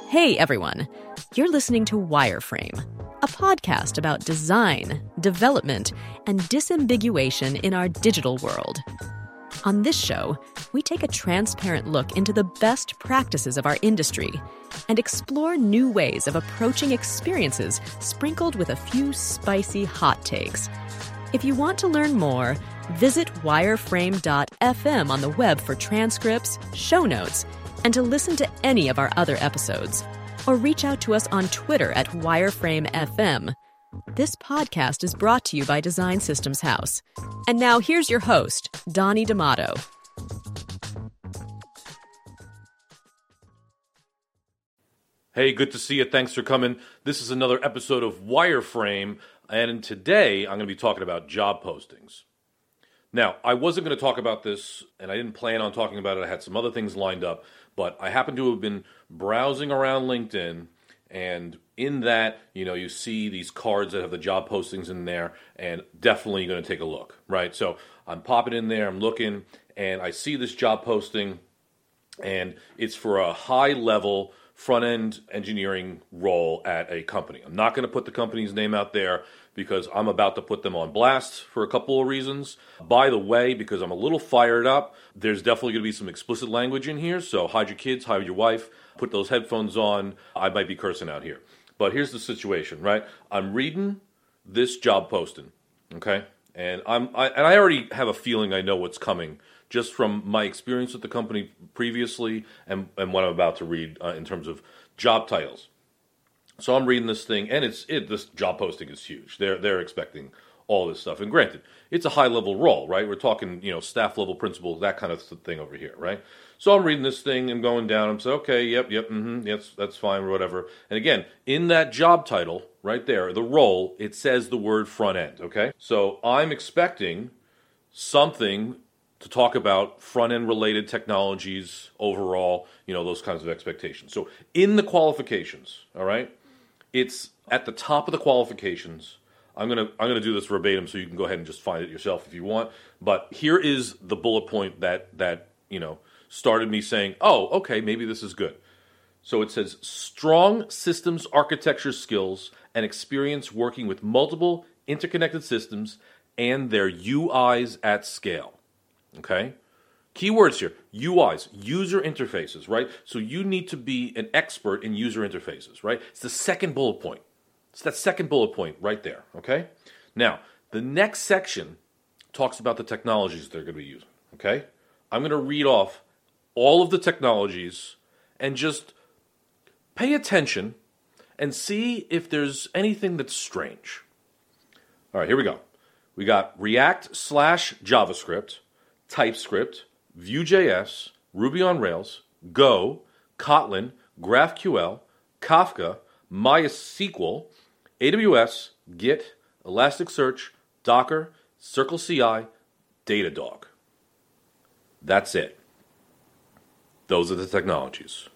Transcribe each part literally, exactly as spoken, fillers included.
Hey, everyone. You're listening to Wireframe, a podcast about design, development, and disambiguation in our digital world. On this show, we take a transparent look into the best practices of our industry and explore new ways of approaching experiences sprinkled with a few spicy hot takes. If you want to learn more, visit wireframe dot f m on the web for transcripts, show notes, and to listen to any of our other episodes. Or reach out to us on Twitter at wireframe dot f m. This podcast is brought to you by Design Systems House. And now here's your host, Donnie D'Amato. Hey, good to see you. Thanks for coming. This is another episode of Wireframe, and today I'm going to be talking about job postings. Now, I wasn't going to talk about this, and I didn't plan on talking about it. I had some other things lined up, but I happen to have been browsing around LinkedIn, and in that, you know, you see these cards that have the job postings in there, and definitely going to take a look, right? So I'm popping in there, I'm looking, and I see this job posting, and it's for a high-level front-end engineering role at a company. I'm not going to put the company's name out there because I'm about to put them on blast for a couple of reasons. By the way, because I'm a little fired up, there's definitely going to be some explicit language in here, so hide your kids, hide your wife, put those headphones on. I might be cursing out here. But here's the situation, right? I'm reading this job posting, okay? And I'm I, and I already have a feeling I know what's coming just from my experience with the company previously and, and what I'm about to read uh, in terms of job titles. So I'm reading this thing, and it's it. This job posting is huge. They're they're expecting all this stuff. And granted, it's a high-level role, right? We're talking, you know, staff-level principal, that kind of thing over here, right? So I'm reading this thing and going down. I'm saying, okay, yep, yep, mm-hmm, yes, that's fine, or whatever. And again, in that job title, right there, the role, it says the word front-end, okay? So I'm expecting something to talk about front-end related technologies overall, you know, those kinds of expectations. So in the qualifications, all right, it's at the top of the qualifications. I'm gonna I'm gonna do this verbatim, so you can go ahead and just find it yourself if you want. But here is the bullet point that that you know started me saying, oh, okay, maybe this is good. So it says strong systems architecture skills and experience working with multiple interconnected systems and their U Is at scale. Okay? Keywords here, U Is, user interfaces, right? So you need to be an expert in user interfaces, right? It's the second bullet point. It's that second bullet point right there, okay? Now, the next section talks about the technologies they're going to be using, okay? I'm going to read off all of the technologies and just pay attention and see if there's anything that's strange. All right, here we go. We got React slash JavaScript, TypeScript, Vue.js, Ruby on Rails, Go, Kotlin, GraphQL, Kafka, MySQL, A W S, Git, Elasticsearch, Docker, CircleCI, Datadog. That's it. Those are the technologies.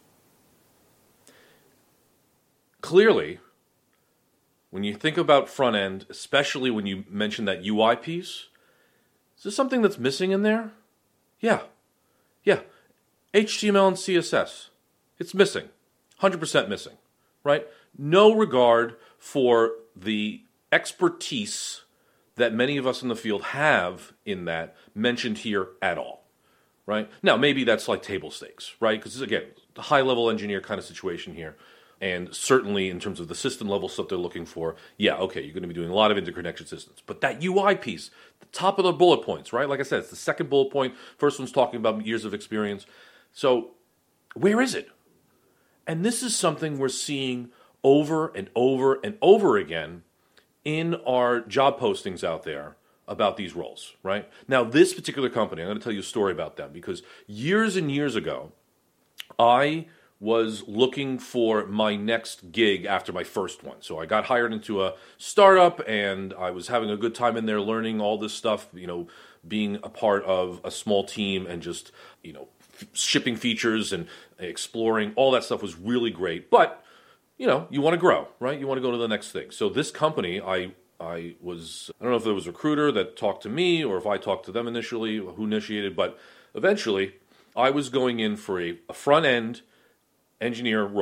Clearly, when you think about front end, especially when you mention that U I piece, is there something that's missing in there? Yeah. Yeah. H T M L and C S S. It's missing. one hundred percent missing. Right? No regard for the expertise that many of us in the field have in that mentioned here at all. Right? Now, maybe that's like table stakes, right? Because, again, the high-level engineer kind of situation here. And certainly in terms of the system level stuff they're looking for, yeah, okay, you're going to be doing a lot of interconnection systems. But that U I piece, the top of the bullet points, right? Like I said, it's the second bullet point. First one's talking about years of experience. So where is it? And this is something we're seeing over and over and over again in our job postings out there about these roles, right? Now, this particular company, I'm going to tell you a story about them because years and years ago, I was looking for my next gig after my first one. So I got hired into a startup, and I was having a good time in there learning all this stuff, you know, being a part of a small team and just, you know, f- shipping features and exploring. All that stuff was really great. But, you know, you want to grow, right? You want to go to the next thing. So this company, I I was, I don't know if there was a recruiter that talked to me or if I talked to them initially, who initiated, but eventually I was going in for a, a front-end engineer role,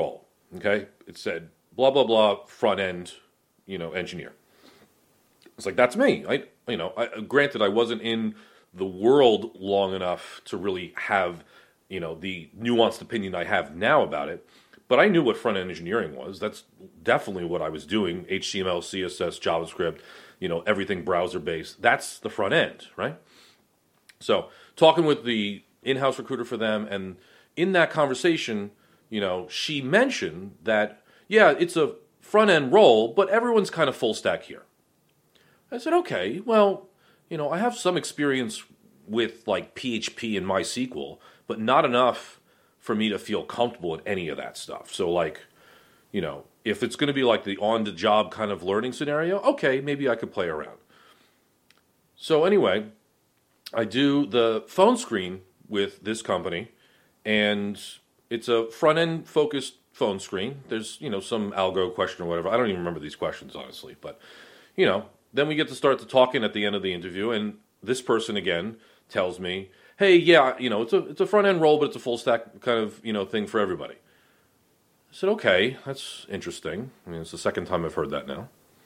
Okay, it said blah blah blah front end, you know, engineer. It's like that's me. I you know, I, granted I wasn't in the world long enough to really have, you know, the nuanced opinion I have now about it, but I knew what front end engineering was. That's definitely what I was doing. H T M L, C S S, JavaScript, you know, everything browser based. That's the front end, right? So talking with the in-house recruiter for them, and in that conversation, you know, she mentioned that, yeah, it's a front-end role, but everyone's kind of full stack here. I said, okay, well, you know, I have some experience with like P H P and MySQL, but not enough for me to feel comfortable in any of that stuff. So like, you know, if it's going to be like the on-the-job kind of learning scenario, okay, maybe I could play around. So anyway, I do the phone screen with this company, and it's a front-end focused phone screen. There's, you know, some algo question or whatever. I don't even remember these questions, honestly. But, you know, then we get to start the talking at the end of the interview, and this person, again, tells me, hey, yeah, you know, it's a it's a front-end role, but it's a full-stack kind of, you know, thing for everybody. I said, okay, that's interesting. I mean, it's the second time I've heard that now.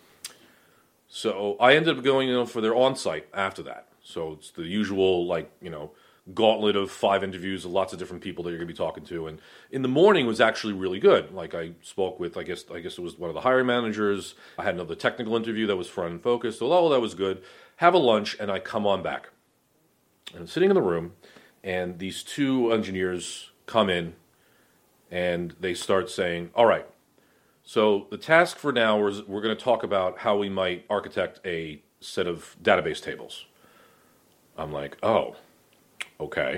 So I ended up going, you know, for their on-site after that. So it's the usual, like, you know, gauntlet of five interviews with lots of different people that you're going to be talking to. And in the morning was actually really good. Like I spoke with, I guess I guess it was one of the hiring managers. I had another technical interview that was front and focused. So all that was good. Have a lunch, and I come on back. And I'm sitting in the room, and these two engineers come in, and they start saying, all right, so the task for now is we're going to talk about how we might architect a set of database tables. I'm like, oh, okay.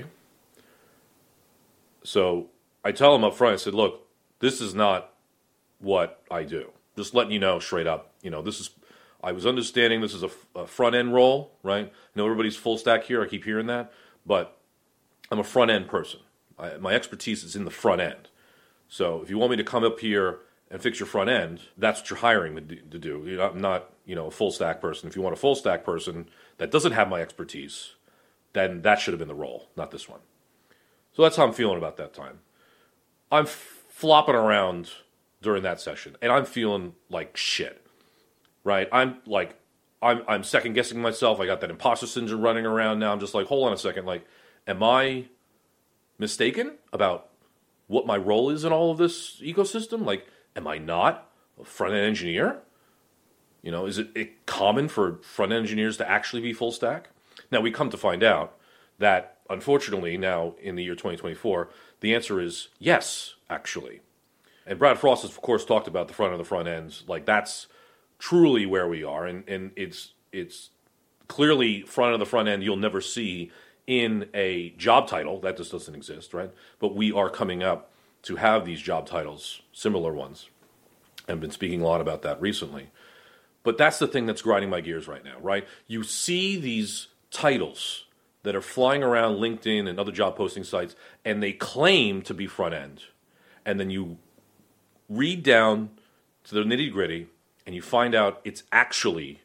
So I tell them up front, I said, look, this is not what I do. Just letting you know straight up, you know, this is, I was understanding this is a, a front-end role, right? I know everybody's full stack here. I keep hearing that. But I'm a front-end person. I, my expertise is in the front end. So if you want me to come up here and fix your front end, that's what you're hiring me to do. You know, I'm not, you know, a full stack person. If you want a full stack person that doesn't have my expertise, then that should have been the role, not this one. So that's how I'm feeling about that time. I'm f- flopping around during that session, and I'm feeling like shit, right? I'm like, I'm I'm second guessing myself. I got that imposter syndrome running around now. I'm just like, hold on a second, like, am I mistaken about what my role is in all of this ecosystem? Like, am I not a front-end engineer? You know, is it, it common for front-end engineers to actually be full stack? Now, we come to find out that, unfortunately, now in the year twenty twenty-four, the answer is yes, actually. And Brad Frost has, of course, talked about the front of the front ends. Like, that's truly where we are. And, and it's it's clearly front of the front end you'll never see in a job title. That just doesn't exist, right? But we are coming up to have these job titles, similar ones. I've been speaking a lot about that recently. But that's the thing that's grinding my gears right now, right? You see these titles that are flying around LinkedIn and other job posting sites, and they claim to be front end. And then you read down to the nitty gritty, and you find out it's actually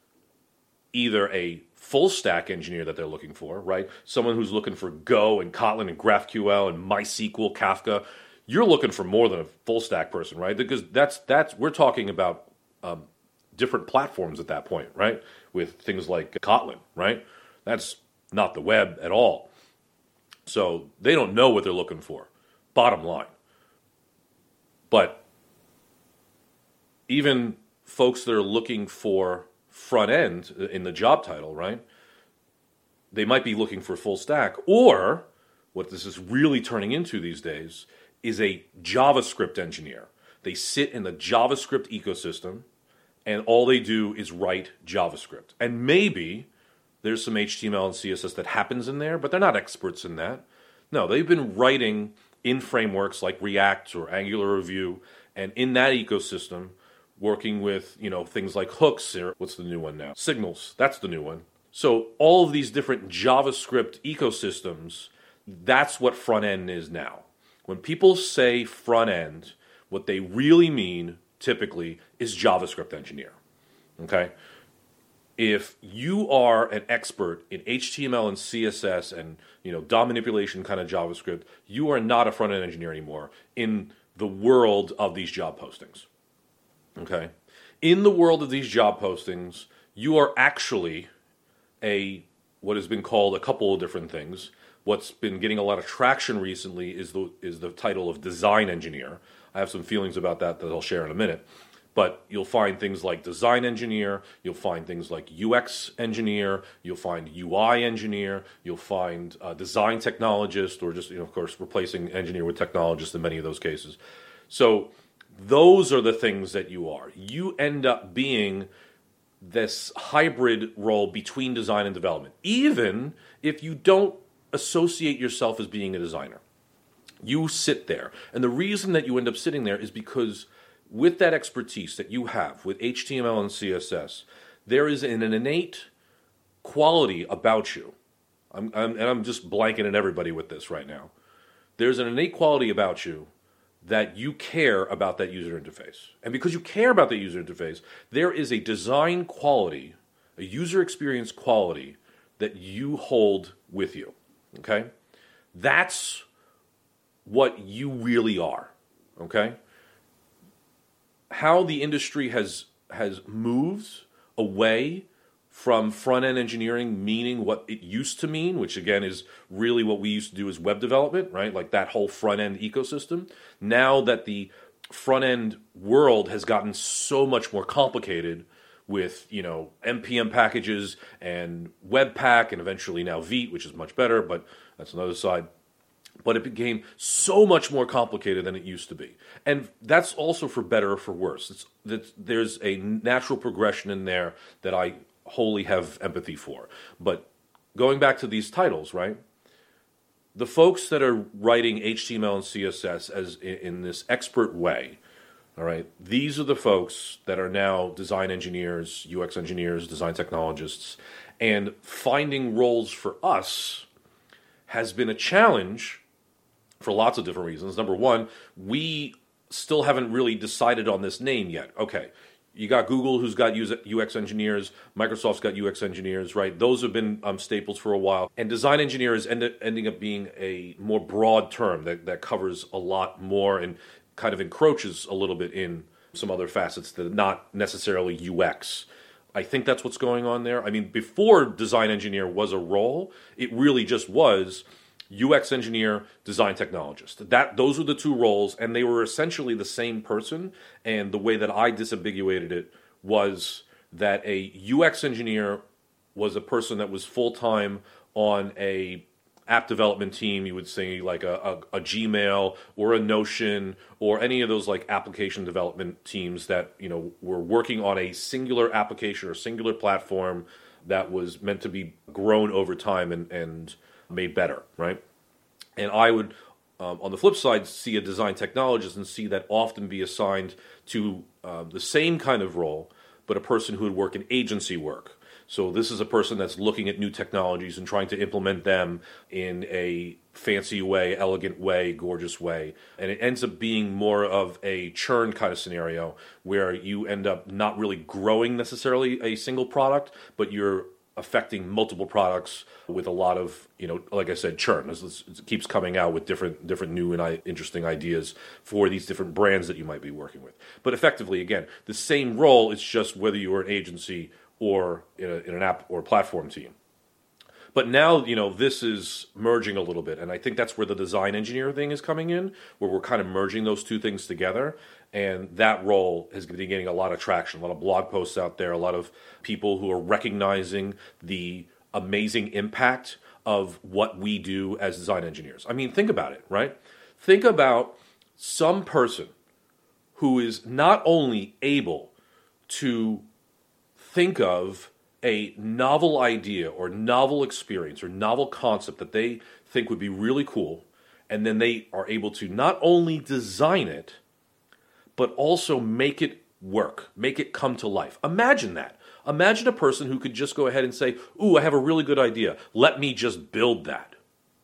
either a full stack engineer that they're looking for, right? Someone who's looking for Go and Kotlin and GraphQL and MySQL, Kafka. You're looking for more than a full stack person, right? Because that's that's we're talking about um, different platforms at that point, right? With things like Kotlin, right? That's not the web at all. So they don't know what they're looking for, bottom line. But even folks that are looking for front end in the job title, right? They might be looking for full stack, or what this is really turning into these days is a JavaScript engineer. They sit in the JavaScript ecosystem, and all they do is write JavaScript. And maybe there's some H T M L and C S S that happens in there, but they're not experts in that. No, they've been writing in frameworks like React or Angular or Vue, and in that ecosystem, working with, you know, things like hooks, or what's the new one now? Signals, that's the new one. So all of these different JavaScript ecosystems, that's what front end is now. When people say front end, what they really mean typically is JavaScript engineer, okay? If you are an expert in H T M L and C S S and, you know, D O M manipulation kind of JavaScript, you are not a front end engineer anymore in the world of these job postings. Okay? In the world of these job postings, you are actually a what has been called a couple of different things. What's been getting a lot of traction recently is the is the title of design engineer. I have some feelings about that that I'll share in a minute. But you'll find things like design engineer, you'll find things like U X engineer, you'll find U I engineer, you'll find uh, design technologist, or just, you know, of course, replacing engineer with technologist in many of those cases. So those are the things that you are. You end up being this hybrid role between design and development, even if you don't associate yourself as being a designer. You sit there. And the reason that you end up sitting there is because with that expertise that you have with H T M L and C S S, there is an innate quality about you. I'm, I'm, and I'm just blanketing everybody with this right now. There's an innate quality about you that you care about that user interface. And because you care about the user interface, there is a design quality, a user experience quality that you hold with you. Okay? That's what you really are. Okay? How the industry has has moved away from front-end engineering meaning what it used to mean, which again is really what we used to do as web development, right? Like that whole front-end ecosystem. Now that the front-end world has gotten so much more complicated with, you know, N P M packages and Webpack and eventually now Vite, which is much better, but that's another side. But it became so much more complicated than it used to be. And that's also for better or for worse. It's, it's, there's a natural progression in there that I wholly have empathy for. But going back to these titles, right? The folks that are writing H T M L and C S S as in, in this expert way, all right, these are the folks that are now design engineers, U X engineers, design technologists, and finding roles for us has been a challenge for lots of different reasons. Number one, we still haven't really decided on this name yet. Okay, you got Google, who's got U X engineers. Microsoft's got U X engineers, right? Those have been um, staples for a while. And design engineer is end, ending up being a more broad term that, that covers a lot more and kind of encroaches a little bit in some other facets that are not necessarily U X. I think that's what's going on there. I mean, before design engineer was a role, it really just was U X engineer, design technologist. That those were the two roles, and they were essentially the same person. And the way that I disambiguated it was that a U X engineer was a person that was full-time on a app development team. You would say like a, a, a Gmail or a Notion or any of those like application development teams that, you know, were working on a singular application or singular platform that was meant to be grown over time and, and made better, right? And I would, um, on the flip side, see a design technologist and see that often be assigned to uh, the same kind of role, but a person who would work in agency work. So this is a person that's looking at new technologies and trying to implement them in a fancy way, elegant way, gorgeous way. And it ends up being more of a churn kind of scenario where you end up not really growing necessarily a single product, but you're affecting multiple products with a lot of, you know, like I said, churn. It keeps coming out with different different new and interesting ideas for these different brands that you might be working with. But effectively, again, the same role, it's just whether you're an agency or in, a, in an app or platform team. But now, you know, this is merging a little bit, and I think that's where the design engineer thing is coming in, where we're kind of merging those two things together, and that role has been getting a lot of traction, a lot of blog posts out there, a lot of people who are recognizing the amazing impact of what we do as design engineers. I mean, think about it, right? Think about some person who is not only able to think of a novel idea or novel experience or novel concept that they think would be really cool, and then they are able to not only design it, but also make it work, make it come to life. Imagine that. Imagine a person who could just go ahead and say, ooh, I have a really good idea. Let me just build that.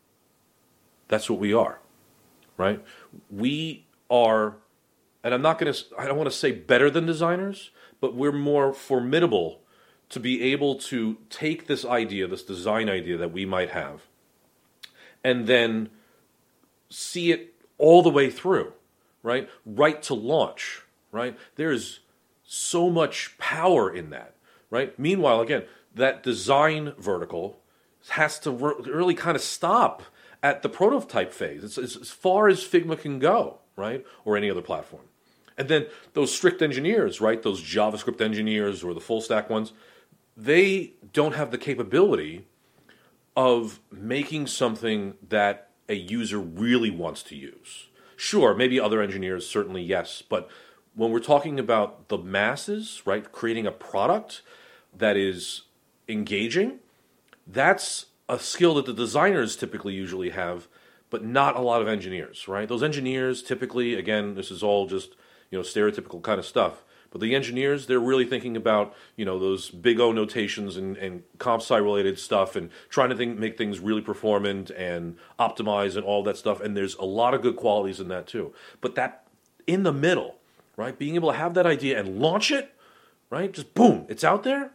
That's what we are, right? We are, and I'm not going to, I don't want to say better than designers, but we're more formidable to be able to take this idea, this design idea that we might have, and then see it all the way through, right? Right to launch, right? There's so much power in that, right? Meanwhile, again, that design vertical has to re- really kind of stop at the prototype phase. It's, it's as far as Figma can go, right? Or any other platform. And then those strict engineers, right? Those JavaScript engineers or the full stack ones, they don't have the capability of making something that a user really wants to use. Sure, maybe other engineers, certainly yes, but when we're talking about the masses, right, creating a product that is engaging, that's a skill that the designers typically usually have, but not a lot of engineers, right? Those engineers typically, again, this is all just, you know, stereotypical kind of stuff, but the engineers, they're really thinking about, you know, those big O notations and, and comp sci related stuff and trying to think, make things really performant and optimize and all that stuff. And there's a lot of good qualities in that too. But that in the middle, right, being able to have that idea and launch it, right, just boom, it's out there.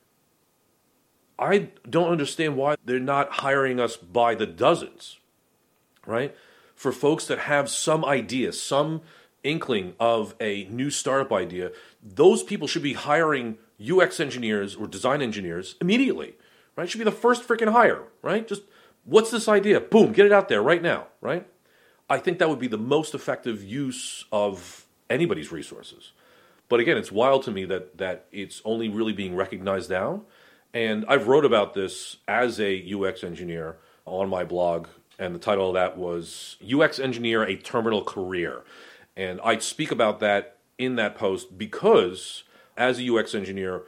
I don't understand why they're not hiring us by the dozens, right? For folks that have some idea, some inkling of a new startup idea, those people should be hiring U X engineers or design engineers immediately, right? Should be the first freaking hire, right? Just, what's this idea? Boom, get it out there right now, right? I think that would be the most effective use of anybody's resources. But again, it's wild to me that that it's only really being recognized now. And I've wrote about this as a U X engineer on my blog, and the title of that was U X Engineer, A Terminal Career. And I speak about that in that post because as a U X engineer,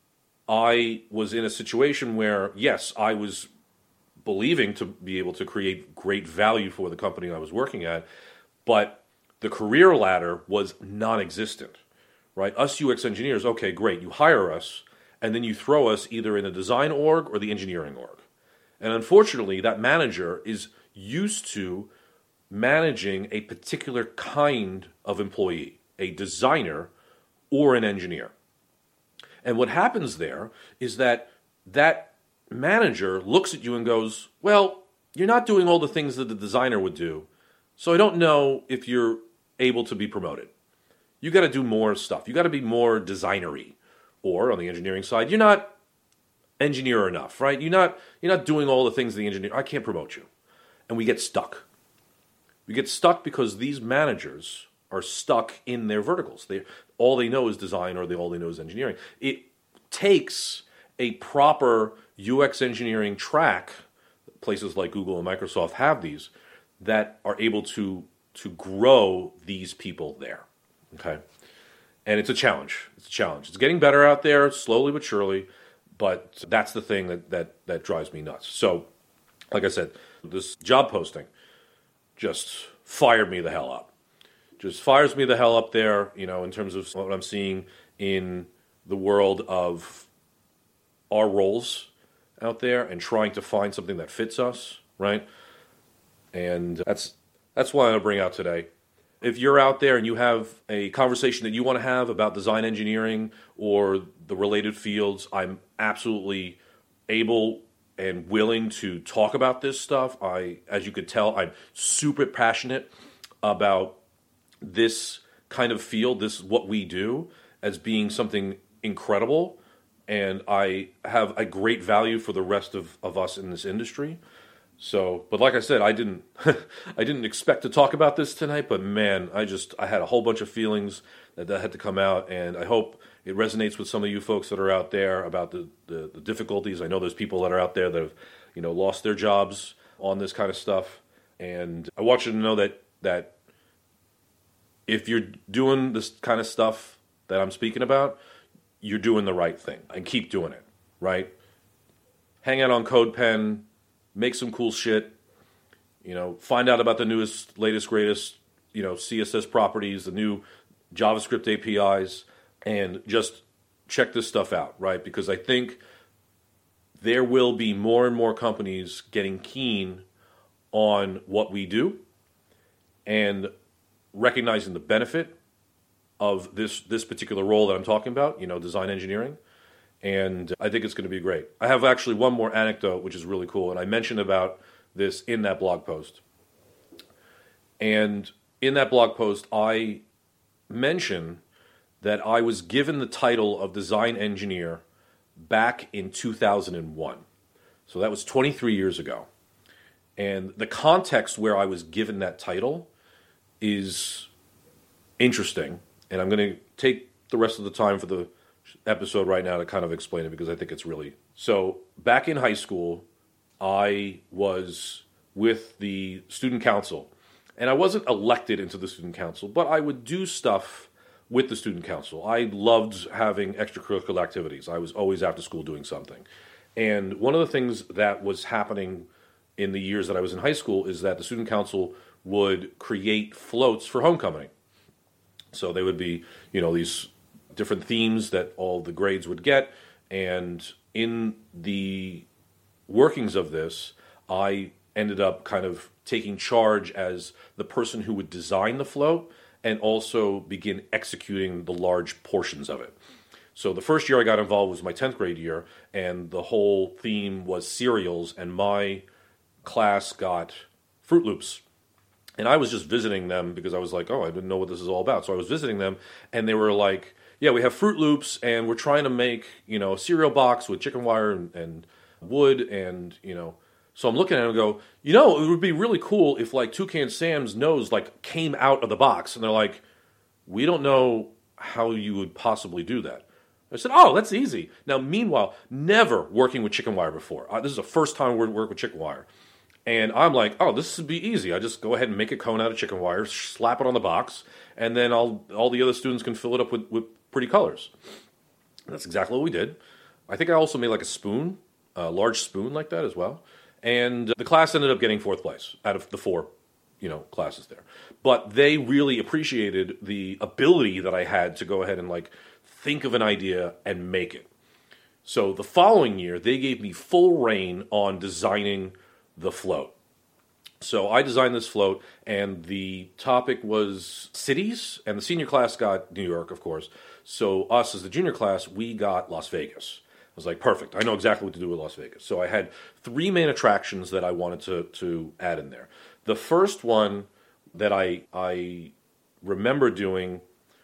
I was in a situation where, yes, I was believing to be able to create great value for the company I was working at, but the career ladder was non-existent, right? Us U X engineers, okay, great, you hire us, and then you throw us either in the design org or the engineering org. And unfortunately, that manager is used to managing a particular kind of employee, a designer or an engineer. And what happens there is that that manager looks at you and goes, well, you're not doing all the things that the designer would do, so I don't know if you're able to be promoted. You got to do more stuff. You got to be more designery. Or on the engineering side, you're not engineer enough, right? You're not you're not doing all the things the engineer. I can't promote you. And we get stuck. We get stuck because these managers are stuck in their verticals. They all they know is design, or they all they know is engineering. It takes a proper U X engineering track. Places like Google and Microsoft have these that are able to to grow these people there. Okay. And it's a challenge. It's a challenge. It's getting better out there, slowly but surely, but that's the thing that, that, that drives me nuts. So, like I said, this job posting just fired me the hell up. Just fires me the hell up there, you know, in terms of what I'm seeing in the world of our roles out there and trying to find something that fits us, right? And that's that's what I'm going to bring out today. If you're out there and you have a conversation that you want to have about design engineering or the related fields, I'm absolutely able and willing to talk about this stuff. I, as you could tell, I'm super passionate about this kind of field, this is what we do, as being something incredible, and I have a great value for the rest of, of us in this industry. So, but like I said, I didn't, I didn't expect to talk about this tonight. But man, I just, I had a whole bunch of feelings that, that had to come out, and I hope it resonates with some of you folks that are out there about the, the, the difficulties. I know there's people that are out there that have, you know, lost their jobs on this kind of stuff, and I want you to know that that if you're doing this kind of stuff that I'm speaking about, you're doing the right thing, and keep doing it. Right? Hang out on CodePen. Make some cool shit, you know, find out about the newest, latest, greatest, you know, C S S properties, the new JavaScript A P Is, and just check this stuff out, right? Because I think there will be more and more companies getting keen on what we do and recognizing the benefit of this this particular role that I'm talking about, you know, design engineering. And I think it's going to be great. I have actually one more anecdote, which is really cool, and I mentioned about this in that blog post. And in that blog post, I mention that I was given the title of design engineer back in two thousand one. So that was twenty-three years ago. And the context where I was given that title is interesting. And I'm going to take the rest of the time for the episode right now to kind of explain it because I think it's really... So back in high school, I was with the student council. And I wasn't elected into the student council, but I would do stuff with the student council. I loved having extracurricular activities. I was always after school doing something. And one of the things that was happening in the years that I was in high school is that the student council would create floats for homecoming. So they would be, you know, these different themes that all the grades would get. And in the workings of this, I ended up kind of taking charge as the person who would design the float and also begin executing the large portions of it. So the first year I got involved was my tenth grade year, and the whole theme was cereals, and my class got Fruit Loops. And I was just visiting them because I was like, oh, I didn't know what this is all about. So I was visiting them, and they were like, yeah, we have Fruit Loops, and we're trying to make, you know, a cereal box with chicken wire and, and wood, and, you know. So I'm looking at it and go, you know, it would be really cool if, like, Toucan Sam's nose, like, came out of the box. And they're like, we don't know how you would possibly do that. I said, oh, that's easy. Now, meanwhile, never working with chicken wire before. Uh, this is the first time we're working with chicken wire. And I'm like, oh, this would be easy. I just go ahead and make a cone out of chicken wire, slap it on the box, and then I'll, all the other students can fill it up with, with pretty colors. And that's exactly what we did. I think I also made like a spoon, a large spoon like that as well. And the class ended up getting fourth place out of the four, you know, classes there. But they really appreciated the ability that I had to go ahead and like think of an idea and make it. So the following year, they gave me full reign on designing the float. So I designed this float, and the topic was cities, and the senior class got New York, of course. So us as the junior class, we got Las Vegas. I was like, perfect. I know exactly what to do with Las Vegas. So I had three main attractions that I wanted to, to add in there. The first one that I I remember doing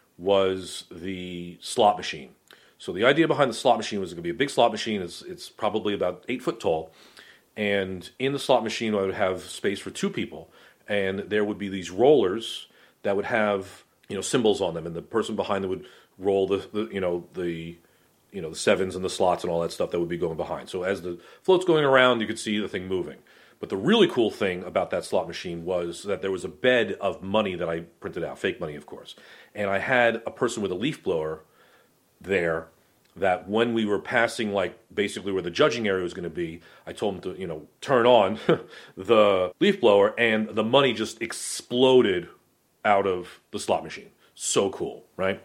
was the slot machine. So the idea behind the slot machine was going to be a big slot machine. It's, it's probably about eight foot tall. And in the slot machine, I would have space for two people. And there would be these rollers that would have, you know, symbols on them. And the person behind them would roll the, the you know, the... you know, the sevens and the slots and all that stuff that would be going behind. So as the float's going around, you could see the thing moving. But the really cool thing about that slot machine was that there was a bed of money that I printed out, fake money, of course. And I had a person with a leaf blower there that when we were passing, like, basically where the judging area was going to be, I told him to, you know, turn on the leaf blower, and the money just exploded out of the slot machine. So cool, right?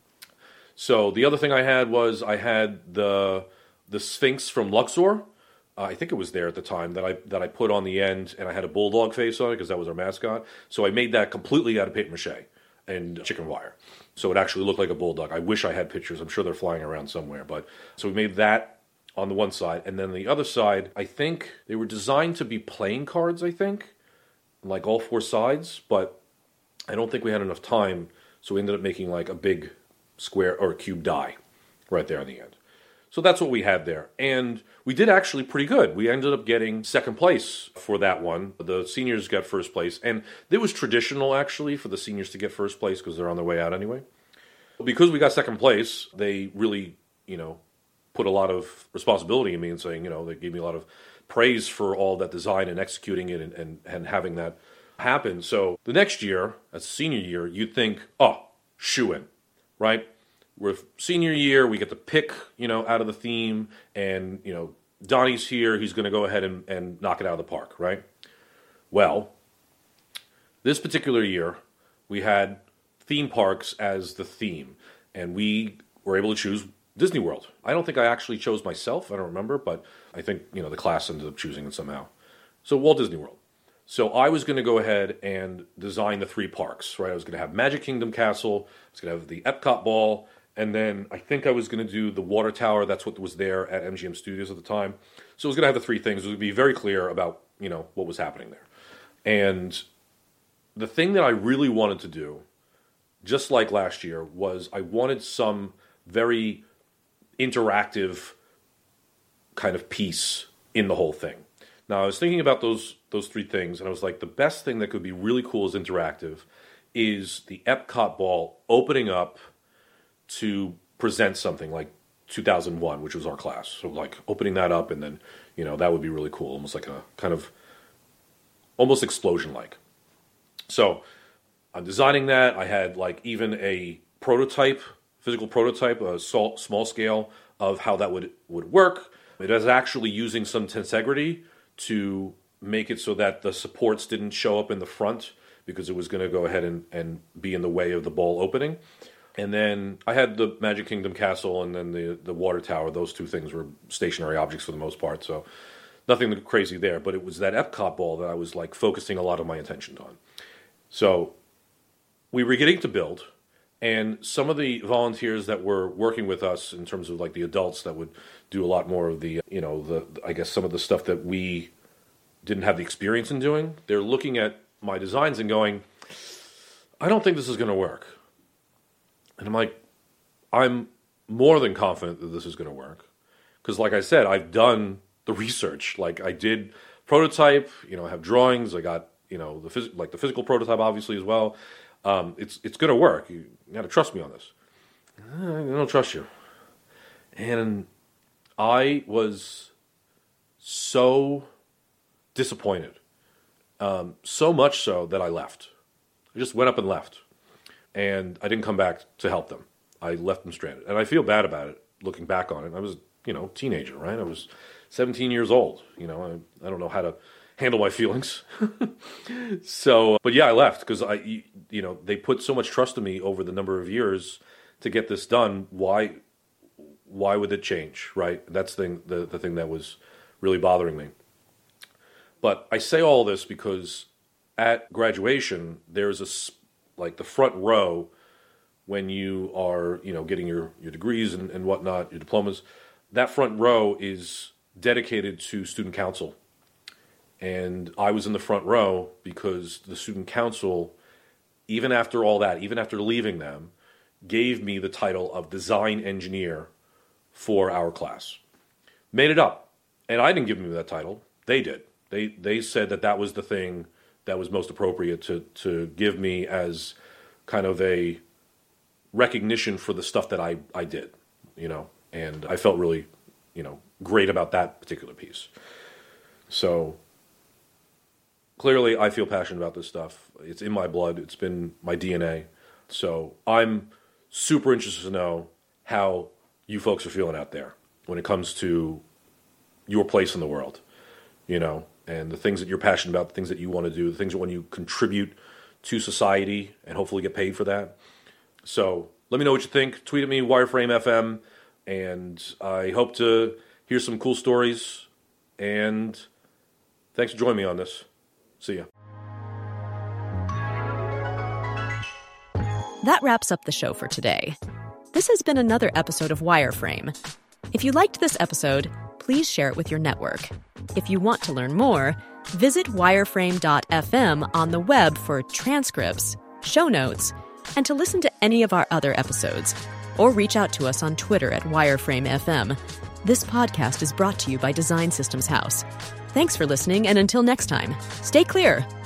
So the other thing I had was I had the the Sphinx from Luxor. Uh, I think it was there at the time that I that I put on the end, and I had a bulldog face on it because that was our mascot. So I made that completely out of paper mache and chicken wire. So it actually looked like a bulldog. I wish I had pictures. I'm sure they're flying around somewhere. But so we made that on the one side, and then the other side, I think they were designed to be playing cards. I think, like all four sides, but I don't think we had enough time, so we ended up making like a big square or cube die right there on the end. So that's what we had there. And we did actually pretty good. We ended up getting second place for that one. The seniors got first place. And it was traditional, actually, for the seniors to get first place because they're on their way out anyway. Because we got second place, they really, you know, put a lot of responsibility in me and saying, you know, they gave me a lot of praise for all that design and executing it and, and, and having that happen. So the next year, as senior year, you'd think, oh, shoo-in. Right? We're senior year, we get to pick, you know, out of the theme, and, you know, Donnie's here, he's going to go ahead and, and knock it out of the park, right? Well, this particular year, we had theme parks as the theme, and we were able to choose Disney World. I don't think I actually chose myself, I don't remember, but I think, you know, the class ended up choosing it somehow. So Walt Disney World. So I was going to go ahead and design the three parks, right? I was going to have Magic Kingdom Castle, I was going to have the Epcot Ball, and then I think I was going to do the Water Tower. That's what was there at M G M Studios at the time. So I was going to have the three things. It would be very clear about, you know, what was happening there. And the thing that I really wanted to do, just like last year, was I wanted some very interactive kind of piece in the whole thing. Now, I was thinking about those those three things, and I was like, the best thing that could be really cool as interactive is the Epcot ball opening up to present something like two thousand one, which was our class. So like opening that up, and then, you know, that would be really cool, almost like a kind of, almost explosion-like. So I'm designing that. I had like even a prototype, physical prototype, a small, small scale of how that would, would work. It is actually using some tensegrity to make it so that the supports didn't show up in the front because it was going to go ahead and, and be in the way of the ball opening. And then I had the Magic Kingdom castle and then the, the water tower. Those two things were stationary objects for the most part, so nothing crazy there. But it was that Epcot ball that I was like focusing a lot of my attention on. So we were getting to build, and some of the volunteers that were working with us in terms of like the adults that would do a lot more of the, you know, the I guess some of the stuff that we didn't have the experience in doing, they're looking at my designs and going, I don't think this is going to work. And I'm like, I'm more than confident that this is going to work. Because like I said, I've done the research. Like I did prototype, you know, I have drawings, I got, you know, the phys- like the physical prototype obviously as well. Um, it's it's going to work. You, you got to trust me on this. I don't trust you. And I was so disappointed. Um, so much so that I left. I just went up and left. And I didn't come back to help them. I left them stranded. And I feel bad about it, looking back on it. I was, you know, a teenager, right? I was seventeen years old. You know, I, I don't know how to handle my feelings. So, but yeah, I left because I, you know, they put so much trust in me over the number of years to get this done. Why, why would it change, right? That's the thing, the, the thing that was really bothering me. But I say all this because at graduation, there's a, like the front row when you are, you know, getting your, your degrees and, and whatnot, your diplomas, that front row is dedicated to student council. And I was in the front row because the student council, even after all that, even after leaving them, gave me the title of design engineer for our class. Made it up. And I didn't give them that title. They did. They they said that that was the thing that was most appropriate to, to give me as kind of a recognition for the stuff that I, I did, you know. And I felt really, you know, great about that particular piece. So clearly I feel passionate about this stuff. It's in my blood. It's been my D N A. So I'm super interested to know how you folks are feeling out there when it comes to your place in the world, you know, and the things that you're passionate about, the things that you want to do, the things that when you contribute to society and hopefully get paid for that. So let me know what you think. Tweet at me, Wireframe F M, and I hope to hear some cool stories. And thanks for joining me on this. See ya. That wraps up the show for today. This has been another episode of Wireframe. If you liked this episode, please share it with your network. If you want to learn more, visit wireframe dot f m on the web for transcripts, show notes, and to listen to any of our other episodes. Or reach out to us on Twitter at wireframe F M. This podcast is brought to you by Design Systems House. Thanks for listening, and until next time, stay clear.